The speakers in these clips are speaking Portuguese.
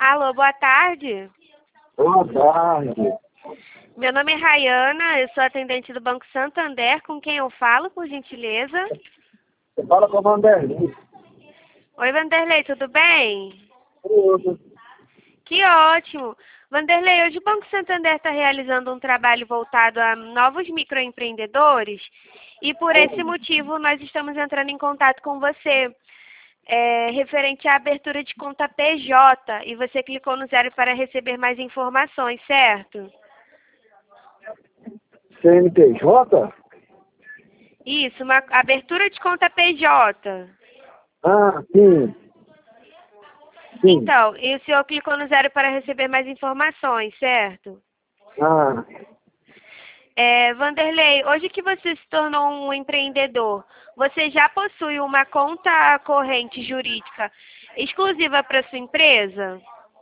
Alô, boa tarde. Boa tarde. Meu nome é Rayana, eu sou atendente do Banco Santander. Com quem eu falo, por gentileza? Você fala com a Vanderlei. Oi, Vanderlei, tudo bem? Tudo. Que ótimo. Vanderlei, hoje o Banco Santander está realizando um trabalho voltado a novos microempreendedores e por esse motivo nós estamos entrando em contato com você. Referente à abertura de conta PJ, e você clicou no 0 para receber mais informações, certo? CNPJ? Isso, uma abertura de conta PJ. Ah, sim. Sim. Então, e o senhor clicou no 0 para receber mais informações, certo? Ah, Vanderlei, hoje que você se tornou um empreendedor, você já possui uma conta corrente jurídica exclusiva para sua empresa?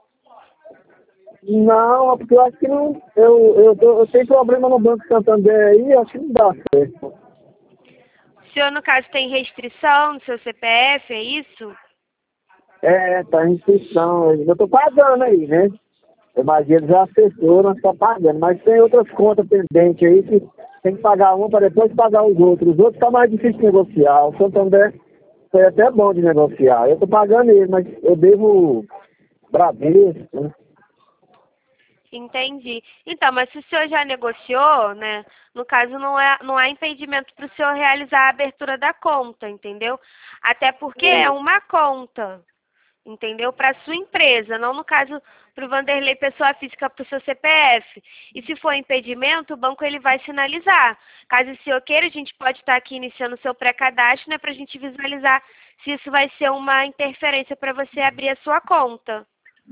não, porque eu acho que não. Eu tenho problema no Banco Santander aí, acho que não dá certo. O senhor, no caso, tem restrição no seu CPF, é isso? Tá em inscrição. Eu tô pagando aí, né? Mas eles já acessou, nós estamos pagando. Mas tem outras contas pendentes aí que tem que pagar uma para depois pagar os outros. Os outros tá mais difícil de negociar. O Santander foi até bom de negociar. Eu tô pagando ele, mas eu devo Bradesco, né? Entendi. Então, mas se o senhor já negociou, né? No caso, não há impedimento para o senhor realizar a abertura da conta, entendeu? Até porque é uma conta, entendeu? Para a sua empresa, não no caso para o Vanderlei, pessoa física, para o seu CPF. E se for impedimento, o banco ele vai sinalizar. Caso o senhor queira, a gente pode estar aqui iniciando o seu pré-cadastro, né? Para a gente visualizar se isso vai ser uma interferência para você abrir a sua conta.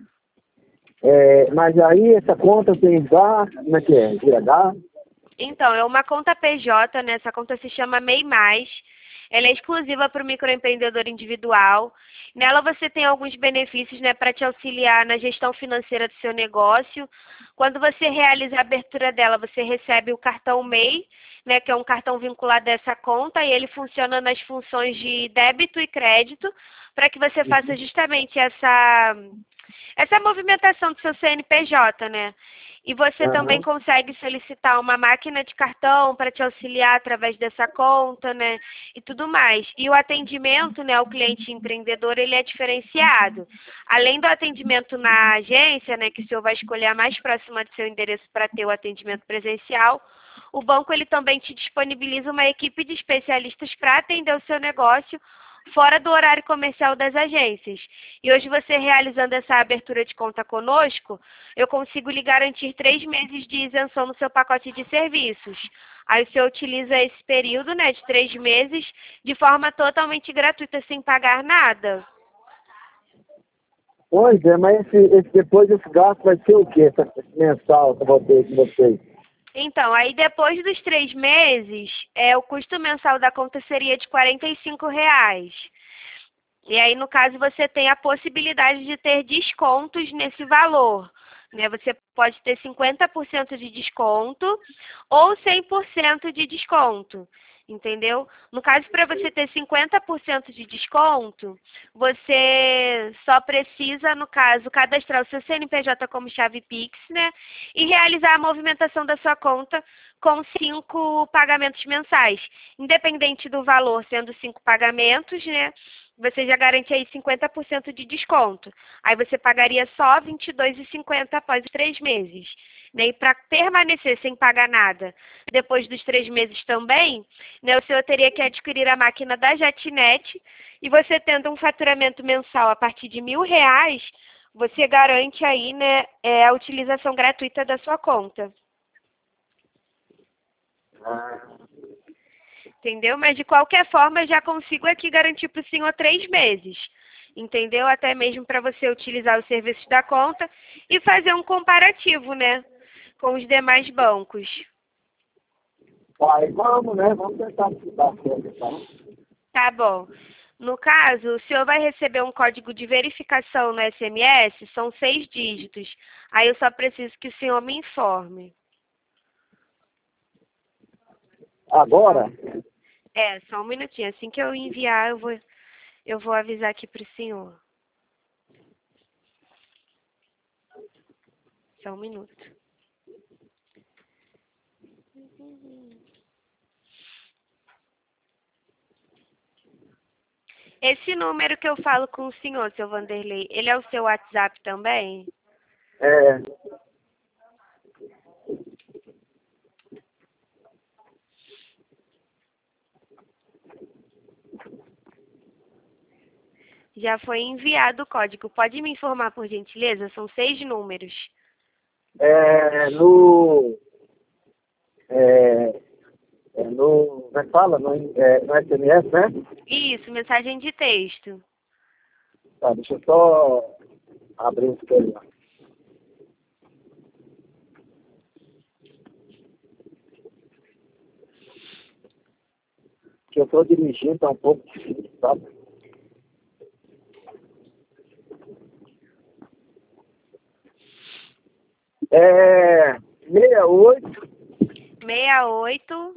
Mas aí essa conta tem gasto, como é que é? GH? Então, é uma conta PJ, né? Essa conta se chama MEI Mais. Ela é exclusiva para o microempreendedor individual. Nela você tem alguns benefícios, né, para te auxiliar na gestão financeira do seu negócio. Quando você realiza a abertura dela, você recebe o cartão MEI, né, que é um cartão vinculado a essa conta, e ele funciona nas funções de débito e crédito, para que você faça justamente essa movimentação do seu CNPJ, né? E você também Aham. consegue solicitar uma máquina de cartão para te auxiliar através dessa conta, né? E tudo mais. E o atendimento, né, ao cliente empreendedor, ele é diferenciado. Além do atendimento na agência, né, que o senhor vai escolher a mais próxima do seu endereço para ter o atendimento presencial, o banco ele também te disponibiliza uma equipe de especialistas para atender o seu negócio fora do horário comercial das agências. E hoje você realizando essa abertura de conta conosco, eu consigo lhe garantir 3 meses de isenção no seu pacote de serviços. Aí o senhor utiliza esse período, né, de 3 meses, de forma totalmente gratuita, sem pagar nada. Pois é, mas depois esse gasto vai ser o quê? Esse mensal que eu vou ter com vocês? Então, aí depois dos 3 meses, o custo mensal da conta seria de R$ 45. E aí, no caso, você tem a possibilidade de ter descontos nesse valor, né? Você pode ter 50% de desconto ou 100% de desconto, entendeu? No caso, para você ter 50% de desconto, você só precisa, no caso, cadastrar o seu CNPJ como chave Pix, né? E realizar a movimentação da sua conta com 5 pagamentos mensais. Independente do valor, sendo 5 pagamentos, né? Você já garante aí 50% de desconto. Aí você pagaria só R$ 22,50 após os 3 meses. Né? E para permanecer sem pagar nada depois dos 3 meses também, né, o senhor teria que adquirir a máquina da Jatinet e você tendo um faturamento mensal a partir de R$ 1.000, você garante aí, né, a utilização gratuita da sua conta. Entendeu? Mas de qualquer forma, eu já consigo aqui garantir para o senhor 3 meses. Entendeu? Até mesmo para você utilizar os serviços da conta e fazer um comparativo, né? Com os demais bancos. Aí vamos, né? Vamos tentar estudar certo, então. Tá bom. No caso, o senhor vai receber um código de verificação no SMS, são 6 dígitos. Aí eu só preciso que o senhor me informe. Agora? Só um minutinho. Assim que eu enviar, eu vou avisar aqui para o senhor. Só um minuto. Esse número que eu falo com o senhor, seu Vanderlei, ele é o seu WhatsApp também? É, Já foi enviado o código. Pode me informar, por gentileza? São 6 números. no... É, como é que fala? No SMS, né? Isso, mensagem de texto. Tá, deixa eu só abrir o celular. Que eu estou dirigindo, tá um pouco difícil, sabe? É 68, 68,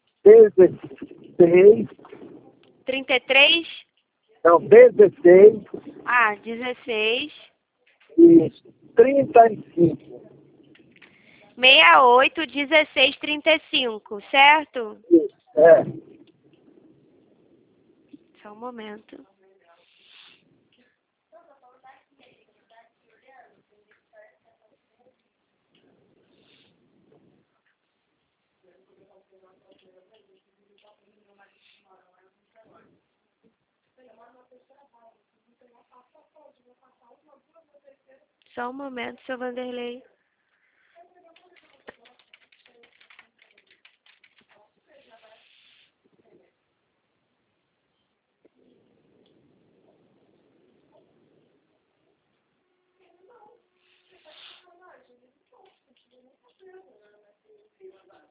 16, 33, não, 16 16, e 35. 68, 16, 35, certo? É, Só um momento. Só um momento, seu Vanderlei.